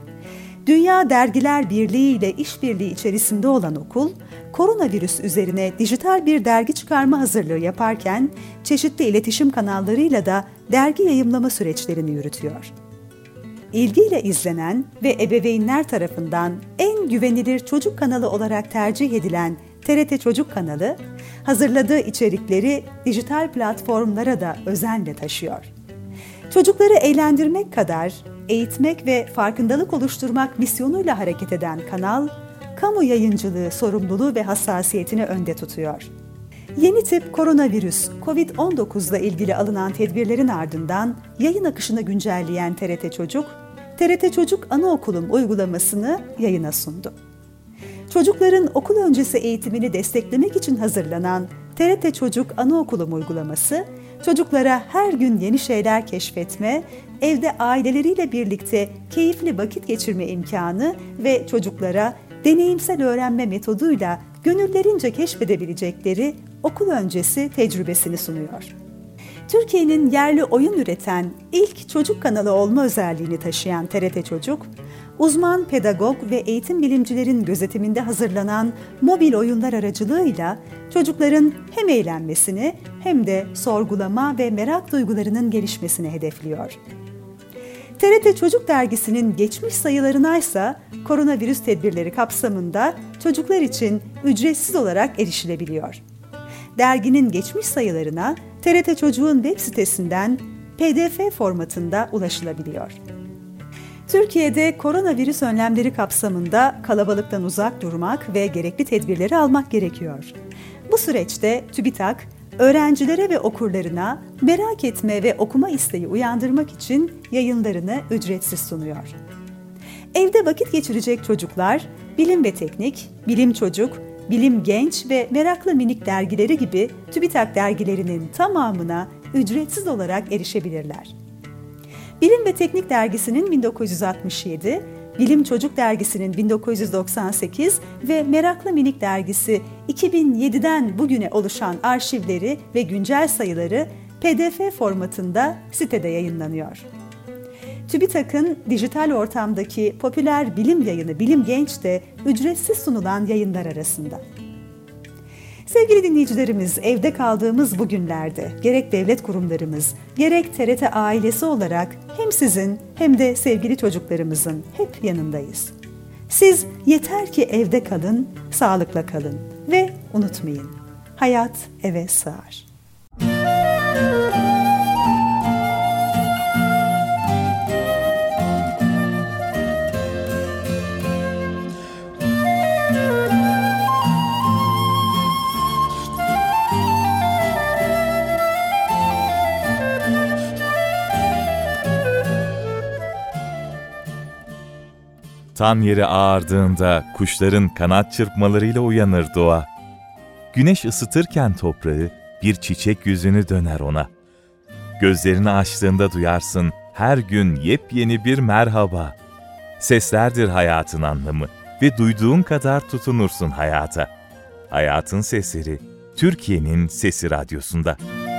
Dünya Dergiler Birliği ile işbirliği içerisinde olan okul, koronavirüs üzerine dijital bir dergi çıkarma hazırlığı yaparken çeşitli iletişim kanallarıyla da dergi yayımlama süreçlerini yürütüyor. İlgiyle izlenen ve ebeveynler tarafından en güvenilir çocuk kanalı olarak tercih edilen T R T Çocuk kanalı, hazırladığı içerikleri dijital platformlara da özenle taşıyor. Çocukları eğlendirmek kadar eğitmek ve farkındalık oluşturmak misyonuyla hareket eden kanal, kamu yayıncılığı sorumluluğu ve hassasiyetini önde tutuyor. Yeni tip koronavirüs, kovid on dokuz ile ilgili alınan tedbirlerin ardından yayın akışını güncelleyen T R T Çocuk, T R T Çocuk Anaokulum uygulamasını yayına sundu. Çocukların okul öncesi eğitimini desteklemek için hazırlanan T R T Çocuk Anaokulum uygulaması, çocuklara her gün yeni şeyler keşfetme, evde aileleriyle birlikte keyifli vakit geçirme imkanı ve çocuklara deneyimsel öğrenme metoduyla gönüllerince keşfedebilecekleri okul öncesi tecrübesini sunuyor. Türkiye'nin yerli oyun üreten ilk çocuk kanalı olma özelliğini taşıyan T R T Çocuk, uzman pedagog ve eğitim bilimcilerin gözetiminde hazırlanan mobil oyunlar aracılığıyla çocukların hem eğlenmesini hem de sorgulama ve merak duygularının gelişmesini hedefliyor. T R T Çocuk Dergisi'nin geçmiş sayılarına ise koronavirüs tedbirleri kapsamında çocuklar için ücretsiz olarak erişilebiliyor. Derginin geçmiş sayılarına T R T Çocuk'un web sitesinden P D F formatında ulaşılabiliyor. Türkiye'de koronavirüs önlemleri kapsamında kalabalıktan uzak durmak ve gerekli tedbirleri almak gerekiyor. Bu süreçte TÜBİTAK, öğrencilere ve okurlarına merak etme ve okuma isteği uyandırmak için yayınlarını ücretsiz sunuyor. Evde vakit geçirecek çocuklar, Bilim ve Teknik, Bilim Çocuk, Bilim Genç ve Meraklı Minik dergileri gibi TÜBİTAK dergilerinin tamamına ücretsiz olarak erişebilirler. Bilim ve Teknik Dergisi'nin bin dokuz yüz altmış yedi, Bilim Çocuk Dergisi'nin bin dokuz yüz doksan sekiz ve Meraklı Minik Dergisi iki bin yediden bugüne oluşan arşivleri ve güncel sayıları P D F formatında sitede yayınlanıyor. TÜBİTAK'ın dijital ortamdaki popüler bilim yayını Bilim Genç de ücretsiz sunulan yayınlar arasında. Sevgili dinleyicilerimiz, evde kaldığımız bu günlerde gerek devlet kurumlarımız, gerek T R T ailesi olarak hem sizin hem de sevgili çocuklarımızın hep yanındayız. Siz yeter ki evde kalın, sağlıkla kalın ve unutmayın, hayat eve sığar. Tan yeri ağardığında kuşların kanat çırpmalarıyla uyanır doğa. Güneş ısıtırken toprağı bir çiçek yüzünü döner ona. Gözlerini açtığında duyarsın her gün yepyeni bir merhaba. Seslerdir hayatın anlamı ve duyduğun kadar tutunursun hayata. Hayatın sesleri, Türkiye'nin Sesi Radyosu'nda.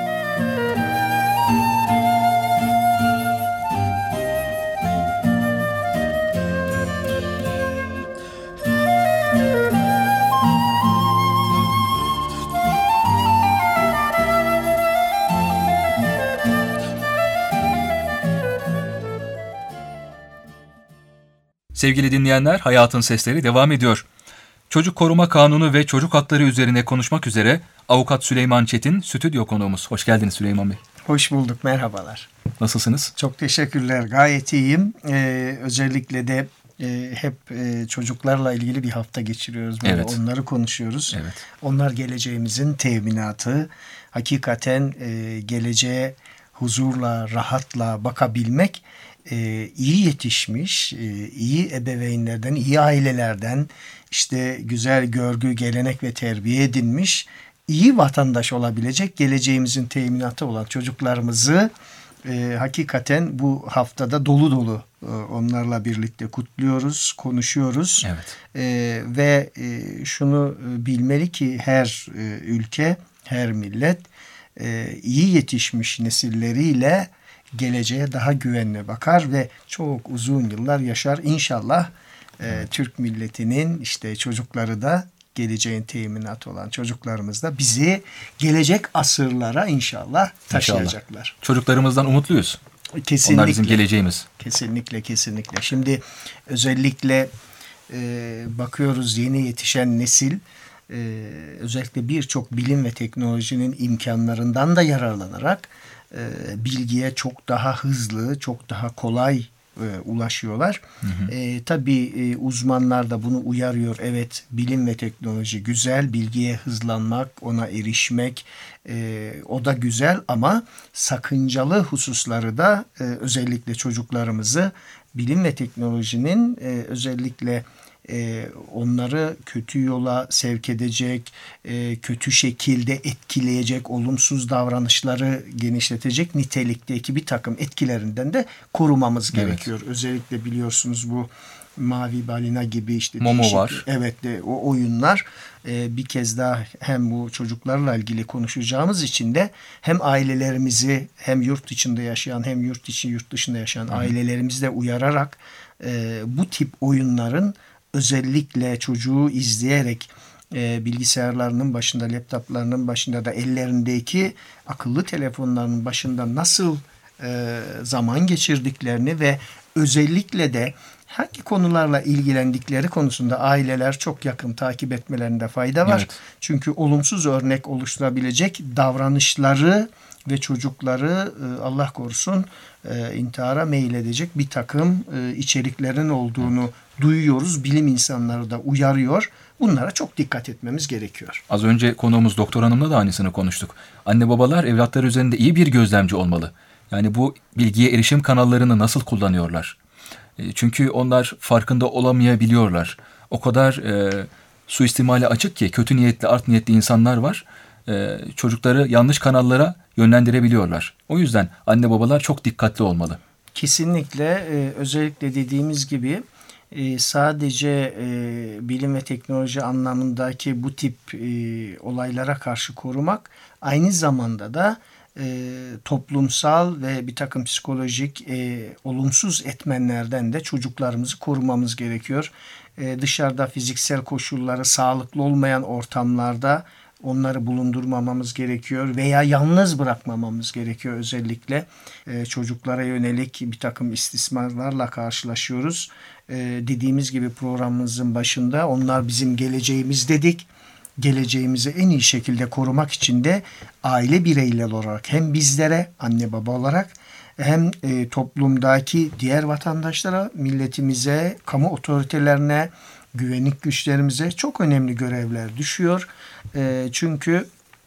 Sevgili dinleyenler, Hayatın Sesleri devam ediyor. Çocuk Koruma Kanunu ve çocuk hakları üzerine konuşmak üzere Avukat Süleyman Çetin stüdyo konuğumuz. Hoş geldiniz Süleyman Bey. Hoş bulduk, merhabalar. Nasılsınız? Çok teşekkürler, gayet iyiyim. Ee, özellikle de e, hep e, çocuklarla ilgili bir hafta geçiriyoruz. Böyle evet. Onları konuşuyoruz. Evet. Onlar geleceğimizin teminatı. Hakikaten e, geleceğe huzurla, rahatla bakabilmek, e, iyi yetişmiş, e, iyi ebeveynlerden, iyi ailelerden, işte güzel görgü, gelenek ve terbiye edinmiş, iyi vatandaş olabilecek geleceğimizin teminatı olan çocuklarımızı e, hakikaten bu haftada dolu dolu e, onlarla birlikte kutluyoruz, konuşuyoruz. Evet. E, ve e, şunu bilmeli ki her e, ülke, her millet e, iyi yetişmiş nesilleriyle geleceğe daha güvenle bakar ve çok uzun yıllar yaşar. İnşallah e, Türk milletinin işte çocukları da, geleceğin teminatı olan çocuklarımız da bizi gelecek asırlara inşallah taşıyacaklar. İnşallah. Çocuklarımızdan umutluyuz. Kesinlikle. Onlar bizim geleceğimiz. Kesinlikle, kesinlikle. Şimdi özellikle e, bakıyoruz yeni yetişen nesil e, özellikle birçok bilim ve teknolojinin imkanlarından da yararlanarak e, bilgiye çok daha hızlı, çok daha kolay e, ulaşıyorlar. Hı hı. E, tabii e, uzmanlar da bunu uyarıyor. Evet, bilim ve teknoloji güzel, bilgiye hızlanmak, ona erişmek e, o da güzel ama sakıncalı hususları da e, özellikle çocuklarımızı bilim ve teknolojinin e, özellikle e, onları kötü yola sevk edecek, e, kötü şekilde etkileyecek, olumsuz davranışları genişletecek nitelikteki bir takım etkilerinden de korumamız evet. gerekiyor. Özellikle biliyorsunuz bu Mavi Balina gibi işte Momo değişik, var. Evet de o oyunlar e, bir kez daha hem bu çocuklarla ilgili konuşacağımız için de hem ailelerimizi hem yurt içinde yaşayan hem yurt içi yurt dışında yaşayan Hı. ailelerimizi de uyararak e, bu tip oyunların özellikle çocuğu izleyerek e, bilgisayarlarının başında, laptoplarının başında da ellerindeki akıllı telefonlarının başında nasıl e, zaman geçirdiklerini ve özellikle de hangi konularla ilgilendikleri konusunda aileler çok yakın takip etmelerinde fayda var. Evet. Çünkü olumsuz örnek oluşturabilecek davranışları ve çocukları Allah korusun intihara meyledecek bir takım içeriklerin olduğunu evet. duyuyoruz. Bilim insanları da uyarıyor. Bunlara çok dikkat etmemiz gerekiyor. Az önce konuğumuz Doktor Hanım'la da aynısını konuştuk. Anne babalar evlatları üzerinde iyi bir gözlemci olmalı. Yani bu bilgiye erişim kanallarını nasıl kullanıyorlar? Çünkü onlar farkında olamayabiliyorlar. O kadar e, suistimale açık ki kötü niyetli, art niyetli insanlar var. Ee, çocukları yanlış kanallara yönlendirebiliyorlar. O yüzden anne babalar çok dikkatli olmalı. Kesinlikle e, özellikle dediğimiz gibi e, sadece e, bilim ve teknoloji anlamındaki bu tip e, olaylara karşı korumak aynı zamanda da e, toplumsal ve bir takım psikolojik e, olumsuz etmenlerden de çocuklarımızı korumamız gerekiyor. E, dışarıda fiziksel koşulları sağlıklı olmayan ortamlarda onları bulundurmamamız gerekiyor veya yalnız bırakmamamız gerekiyor. Özellikle e, çocuklara yönelik bir takım istismarlarla karşılaşıyoruz. E, dediğimiz gibi programımızın başında onlar bizim geleceğimiz dedik. Geleceğimizi en iyi şekilde korumak için de aile bireyleri olarak hem bizlere, anne baba olarak hem e, toplumdaki diğer vatandaşlara, milletimize, kamu otoritelerine, güvenlik güçlerimize çok önemli görevler düşüyor. E, çünkü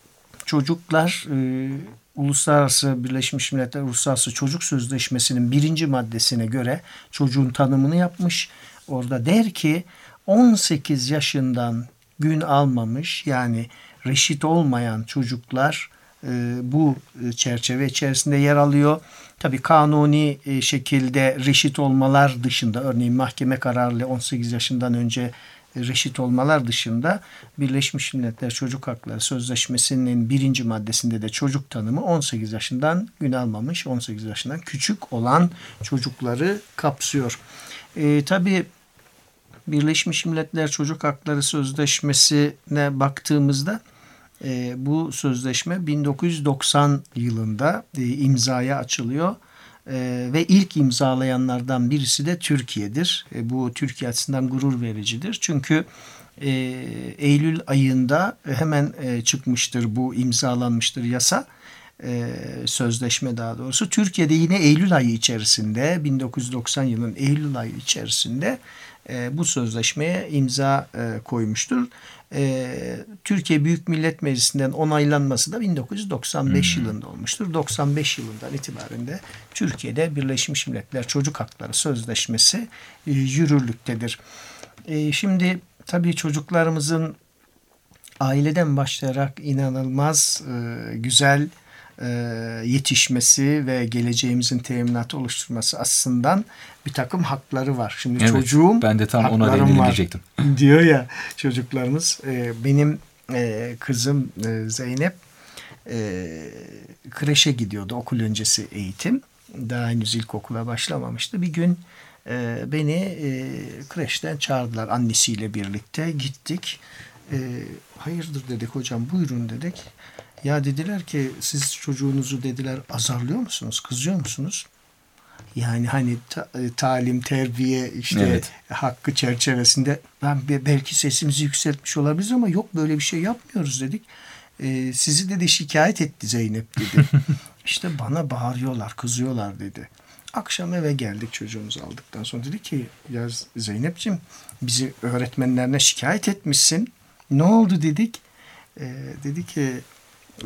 çocuklar e, Uluslararası Birleşmiş Milletler Uluslararası Çocuk Sözleşmesi'nin birinci maddesine göre çocuğun tanımını yapmış. Orada der ki on sekiz yaşından gün almamış, yani reşit olmayan çocuklar e, bu çerçeve içerisinde yer alıyor. Tabii kanuni e, şekilde reşit olmalar dışında, örneğin mahkeme kararıyla on sekiz yaşından önce e, reşit olmalar dışında Birleşmiş Milletler Çocuk Hakları Sözleşmesi'nin birinci maddesinde de çocuk tanımı on sekiz yaşından gün almamış, on sekiz yaşından küçük olan çocukları kapsıyor. E, tabii Birleşmiş Milletler Çocuk Hakları Sözleşmesi'ne baktığımızda e, bu sözleşme bin dokuz yüz doksan yılında e, imzaya açılıyor e, ve ilk imzalayanlardan birisi de Türkiye'dir. E, bu Türkiye açısından gurur vericidir. Çünkü e, Eylül ayında hemen e, çıkmıştır, bu imzalanmıştır yasa. Ee, sözleşme daha doğrusu. Türkiye'de yine Eylül ayı içerisinde, bin dokuz yüz doksan yılının Eylül ayı içerisinde e, bu sözleşmeye imza e, koymuştur. E, Türkiye Büyük Millet Meclisi'nden onaylanması da bin dokuz yüz doksan beş hmm. yılında olmuştur. doksan beş yılından itibaren de Türkiye'de Birleşmiş Milletler Çocuk Hakları Sözleşmesi e, yürürlüktedir. E, şimdi tabii çocuklarımızın aileden başlayarak inanılmaz e, güzel yetişmesi ve geleceğimizin teminatı oluşturması açısından bir takım hakları var. Şimdi evet, çocuğum ben de tam ona değinecektim diyor ya çocuklarımız. Benim kızım Zeynep kreşe gidiyordu, okul öncesi eğitim. Daha henüz ilkokula başlamamıştı. Bir gün beni kreşten çağırdılar annesiyle birlikte. Gittik. Hayırdır dedik hocam, buyurun dedik. Ya dediler ki siz çocuğunuzu dediler azarlıyor musunuz, kızıyor musunuz? Yani hani ta, talim, terbiye işte evet, hakkı çerçevesinde ben belki sesimizi yükseltmiş olabiliriz ama yok böyle bir şey yapmıyoruz dedik. Ee, sizi dedi şikayet etti Zeynep dedi. İşte bana bağırıyorlar, kızıyorlar dedi. Akşam eve geldik, çocuğumuzu aldıktan sonra dedi ki ya Zeynep'ciğim bizi öğretmenlerine şikayet etmişsin. Ne oldu dedik. Ee, dedi ki Ee,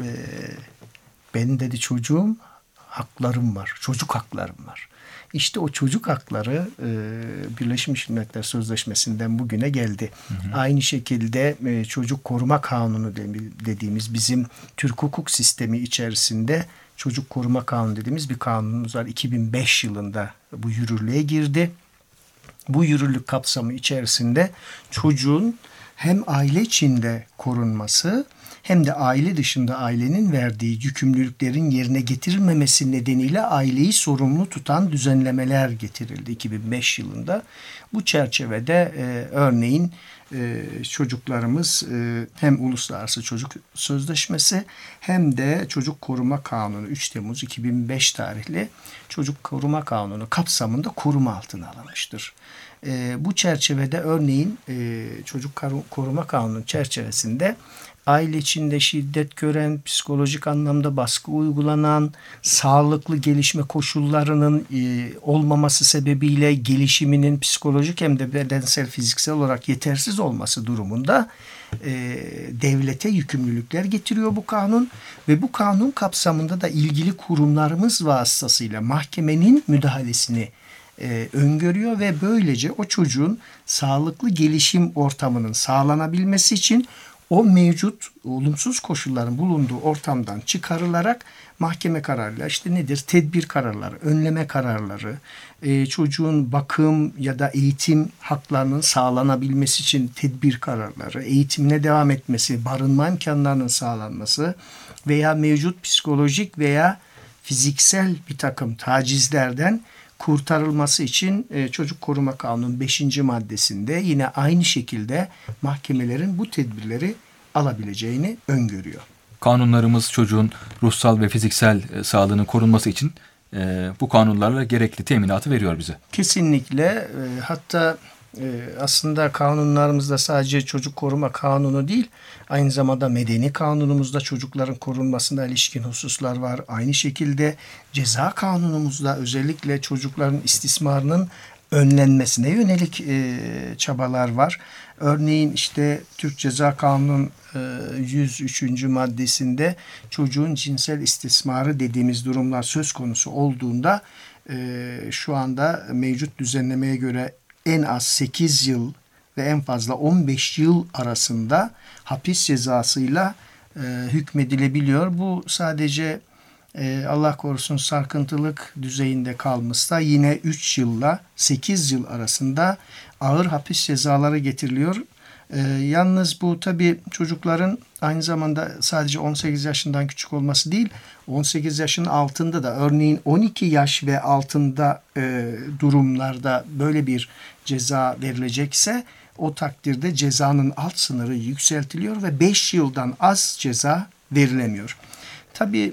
benim dedi çocuğum haklarım var. Çocuk haklarım var. İşte o çocuk hakları e, Birleşmiş Milletler Sözleşmesi'nden bugüne geldi. Hı hı. Aynı şekilde e, çocuk koruma kanunu dediğimiz bizim Türk hukuk sistemi içerisinde çocuk koruma kanunu dediğimiz bir kanunumuz var. iki bin beş yılında bu yürürlüğe girdi. Bu yürürlük kapsamı içerisinde çocuğun hem aile içinde korunması hem de aile dışında ailenin verdiği yükümlülüklerin yerine getirilmemesi nedeniyle aileyi sorumlu tutan düzenlemeler getirildi iki bin beş yılında. Bu çerçevede e, örneğin e, çocuklarımız e, hem Uluslararası Çocuk Sözleşmesi hem de Çocuk Koruma Kanunu üç Temmuz iki bin beş tarihli Çocuk Koruma Kanunu kapsamında koruma altına alınmıştır. E, bu çerçevede örneğin e, Çocuk Koruma Kanunu çerçevesinde aile içinde şiddet gören, psikolojik anlamda baskı uygulanan, sağlıklı gelişme koşullarının e, olmaması sebebiyle gelişiminin psikolojik hem de bedensel, fiziksel olarak yetersiz olması durumunda e, devlete yükümlülükler getiriyor bu kanun ve bu kanun kapsamında da ilgili kurumlarımız vasıtasıyla mahkemenin müdahalesini e, öngörüyor ve böylece o çocuğun sağlıklı gelişim ortamının sağlanabilmesi için o mevcut olumsuz koşulların bulunduğu ortamdan çıkarılarak mahkeme kararıyla işte nedir? Tedbir kararları, önleme kararları, e, çocuğun bakım ya da eğitim haklarının sağlanabilmesi için tedbir kararları, eğitimine devam etmesi, barınma imkanlarının sağlanması veya mevcut psikolojik veya fiziksel bir takım tacizlerden kurtarılması için e, Çocuk Koruma Kanunu beşinci maddesinde yine aynı şekilde mahkemelerin bu tedbirleri alabileceğini öngörüyor. Kanunlarımız çocuğun ruhsal ve fiziksel e, sağlığının korunması için e, bu kanunlarla gerekli teminatı veriyor bize. Kesinlikle. E, hatta e, aslında kanunlarımızda sadece Çocuk Koruma Kanunu değil, aynı zamanda Medeni Kanunumuzda çocukların korunmasına ilişkin hususlar var. Aynı şekilde Ceza Kanunumuzda özellikle çocukların istismarının önlenmesine yönelik e, çabalar var. Örneğin işte Türk Ceza Kanunu'nun e, yüz üçüncü maddesinde çocuğun cinsel istismarı dediğimiz durumlar söz konusu olduğunda e, şu anda mevcut düzenlemeye göre en az sekiz yıl ve en fazla on beş yıl arasında hapis cezasıyla e, hükmedilebiliyor. Bu sadece e, Allah korusun sarkıntılık düzeyinde kalmışsa yine üç yılla sekiz yıl arasında ağır hapis cezaları getiriliyor. E, yalnız bu tabii çocukların aynı zamanda sadece on sekiz yaşından küçük olması değil, on sekiz yaşın altında da örneğin on iki yaş ve altında e, durumlarda böyle bir ceza verilecekse o takdirde cezanın alt sınırı yükseltiliyor ve beş yıldan az ceza verilemiyor. Tabii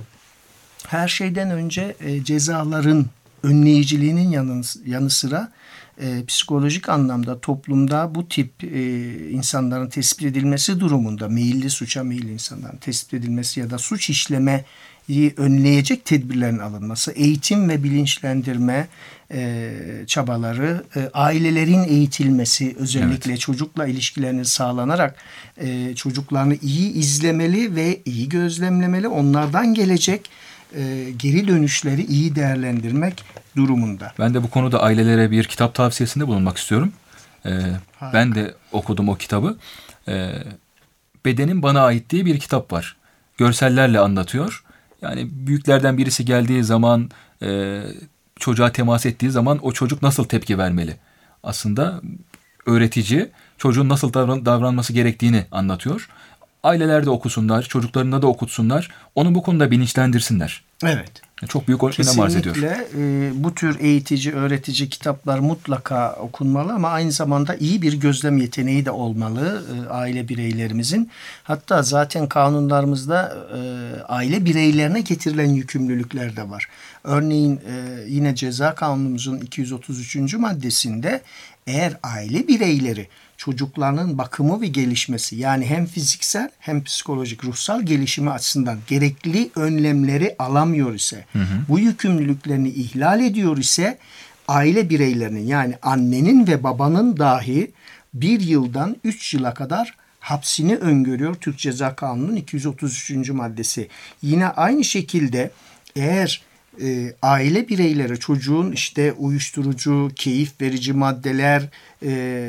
her şeyden önce e, cezaların önleyiciliğinin yanı, yanı sıra e, psikolojik anlamda toplumda bu tip e, insanların tespit edilmesi durumunda meyilli suça meyilli insanların tespit edilmesi ya da suç işlemeyi önleyecek tedbirlerin alınması, eğitim ve bilinçlendirme e, çabaları, e, ailelerin eğitilmesi, özellikle evet. çocukla ilişkilerinin sağlanarak e, çocuklarını iyi izlemeli ve iyi gözlemlemeli, onlardan gelecek e, geri dönüşleri iyi değerlendirmek durumunda. Ben de bu konuda ailelere bir kitap tavsiyesinde bulunmak istiyorum. Ee, ben de okudum o kitabı. Ee, Bedenin Bana Ait diye bir kitap var. Görsellerle anlatıyor. Yani büyüklerden birisi geldiği zaman, e, çocuğa temas ettiği zaman o çocuk nasıl tepki vermeli? Aslında öğretici çocuğun nasıl davran- davranması gerektiğini anlatıyor. Aileler de okusunlar, çocuklarına da okutsunlar. Onu bu konuda bilinçlendirsinler. Evet. Çok büyük önem arz ediyor. Kesinlikle e, bu tür eğitici, öğretici kitaplar mutlaka okunmalı ama aynı zamanda iyi bir gözlem yeteneği de olmalı e, aile bireylerimizin. Hatta zaten kanunlarımızda e, aile bireylerine getirilen yükümlülükler de var. Örneğin e, yine Ceza Kanunumuzun iki yüz otuz üçüncü maddesinde eğer aile bireyleri çocuklarının bakımı ve gelişmesi yani hem fiziksel hem psikolojik ruhsal gelişimi açısından gerekli önlemleri alamıyor ise, hı hı. bu yükümlülüklerini ihlal ediyor ise aile bireylerinin yani annenin ve babanın dahi bir yıldan üç yıla kadar hapsini öngörüyor Türk Ceza Kanunu'nun iki yüz otuz üçüncü maddesi. Yine aynı şekilde eğer E, aile bireyleri çocuğun işte uyuşturucu, keyif verici maddeler e,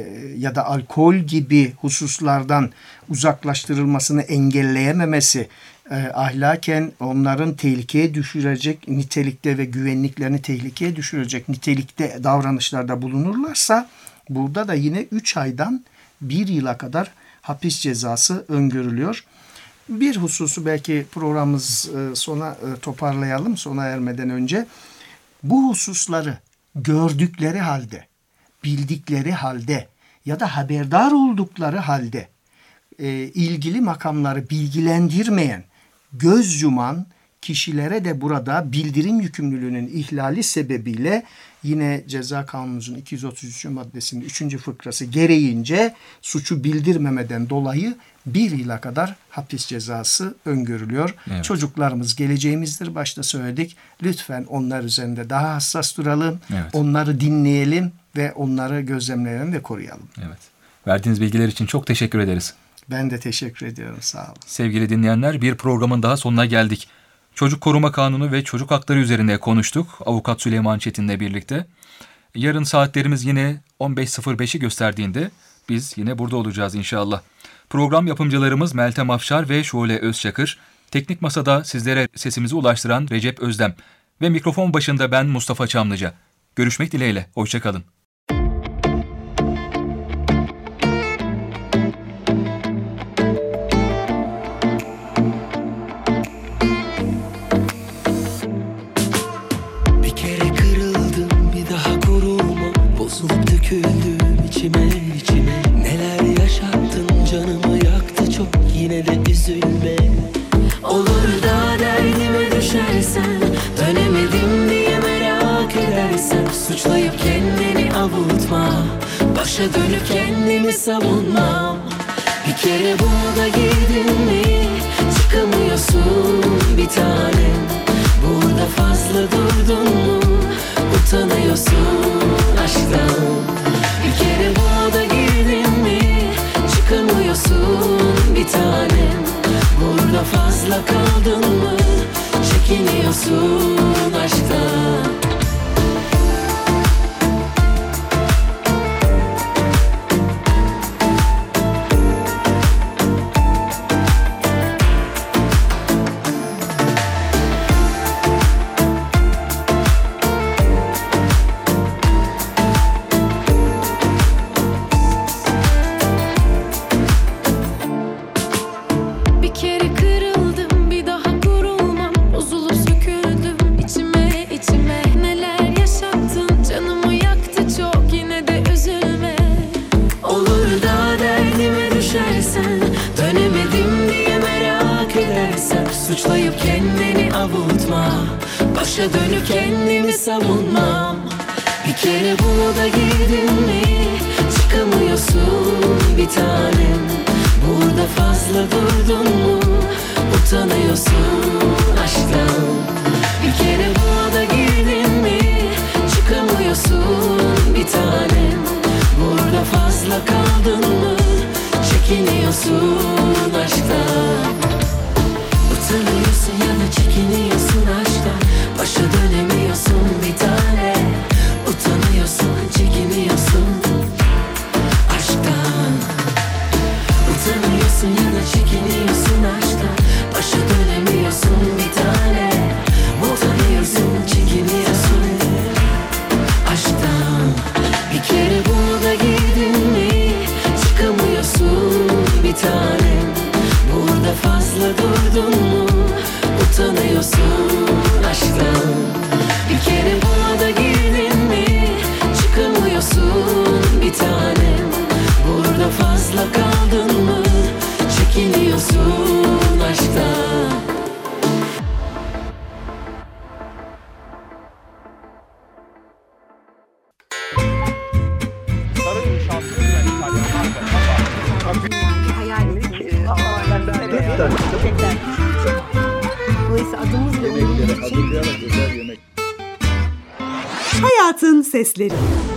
ya da alkol gibi hususlardan uzaklaştırılmasını engelleyememesi, e, ahlaken onların tehlikeye düşürecek nitelikte ve güvenliklerini tehlikeye düşürecek nitelikte davranışlarda bulunurlarsa burada da yine üç aydan bir yıla kadar hapis cezası öngörülüyor. Bir hususu belki programımız sona toparlayalım sona ermeden önce. Bu hususları gördükleri halde, bildikleri halde ya da haberdar oldukları halde e, ilgili makamları bilgilendirmeyen, göz yuman kişilere de burada bildirim yükümlülüğünün ihlali sebebiyle yine Ceza Kanunumuzun iki yüz otuz üçüncü maddesinin üçüncü fıkrası gereğince suçu bildirmemeden dolayı bir yıla kadar hapis cezası öngörülüyor. Evet. Çocuklarımız geleceğimizdir. Başta söyledik. Lütfen onlar üzerinde daha hassas duralım. Evet. Onları dinleyelim ve onları gözlemleyelim ve koruyalım. Evet. Verdiğiniz bilgiler için çok teşekkür ederiz. Ben de teşekkür ediyorum. Sağ olun. Sevgili dinleyenler, bir programın daha sonuna geldik. Çocuk Koruma Kanunu ve çocuk hakları üzerine konuştuk. Avukat Süleyman Çetin'le birlikte. yarın saatlerimiz yine on beş sıfır beşi gösterdiğinde biz yine burada olacağız inşallah. Program yapımcılarımız Meltem Afşar ve Şule Özçakır, teknik masada sizlere sesimizi ulaştıran Recep Özdem ve mikrofon başında ben Mustafa Çamlıca. Görüşmek dileğiyle, hoşça kalın. Bir kere kırıldım, bir daha gururuma bozulup döküldüm içime içime. Neler yaşattın, canımı yaktı çok, yine de üzülme. Olur da derdime düşersen, dönemedim diye merak edersen, suçlayıp kendini avutma, başa dönüp kendimi savunma. Bir kere bunu da girdin mi, çıkamıyorsun bir tanem. Burada fazla durdun mu, utanıyorsun aşktan. Bir kere bunu da girdin mi, çıkamıyorsun bir tanem. Burada fazla kaldın mı, çekiniyorsun aşktan. Suçlayıp kendini avutma, başa dönüp kendimi savunmam. Bir kere bunu da girdin mi, çıkamıyorsun bir tanem. Burada fazla durdun mu, utanıyorsun aşktan. Bir kere bunu da girdin mi, çıkamıyorsun bir tanem. Burada fazla kaldın mı, çekiniyorsun aşktan. Utanıyorsun ya da çekiniyorsun aşktan, başa dönemiyorsun bir tane. Utanıyorsun, çekiniyorsun aşktan. Utanıyorsun ya da çekiniyorsun aşktan, başa dönemiyorsun bir tane. Utanıyorsun, çekiniyorsun aşktan. Bir kere bunu da girdin mi, çıkamıyorsun bir tanem. Burada fazla durdun mu, utanıyorsun aşktan. Bir kere buna da girdin mi, çıkamıyorsun bir tanem. Burada fazla kaldın mı, çekiniyorsun aşktan. Dolayısıyla adımızla Hayatın Sesleri.